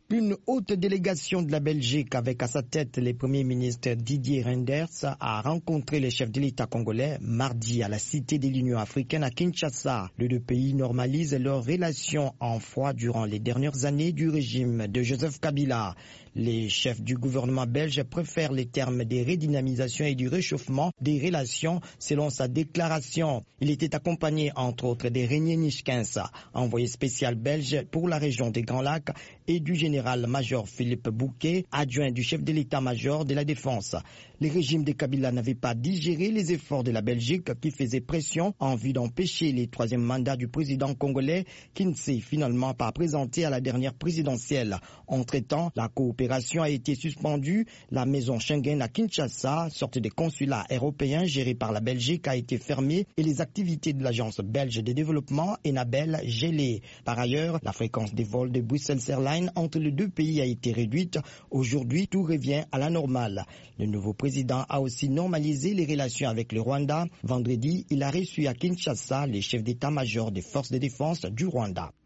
Une haute délégation de la Belgique avec à sa tête le Premier ministre Didier Reynders a rencontré les chefs de l'État congolais mardi à la Cité de l'Union africaine à Kinshasa. Les deux pays normalisent leurs relations en froid durant les dernières années du régime de Joseph Kabila. Les chefs du gouvernement belge préfèrent les termes de redynamisation et du réchauffement des relations selon sa déclaration. Il était accompagné entre autres de Reinier Nischkens, envoyé spécial belge pour la région des Grands Lacs, et du général-major Philippe Bouquet, adjoint du chef de l'état-major de la défense. Le régime de Kabila n'avait pas digéré les efforts de la Belgique qui faisait pression en vue d'empêcher le troisième mandat du président congolais qui ne s'est finalement pas présenté à la dernière présidentielle. Entre-temps, la coopération a été suspendue. La maison Schengen à Kinshasa, sorte des consulats européens gérés par la Belgique, a été fermée et les activités de l'agence belge de développement Enabel gelées. Par ailleurs, la fréquence des vols de Bruxelles Airlines entre les deux pays a été réduite. Aujourd'hui, tout revient à la normale. Le nouveau président a aussi normalisé les relations avec le Rwanda. Vendredi, il a reçu à Kinshasa les chefs d'état-major des forces de défense du Rwanda.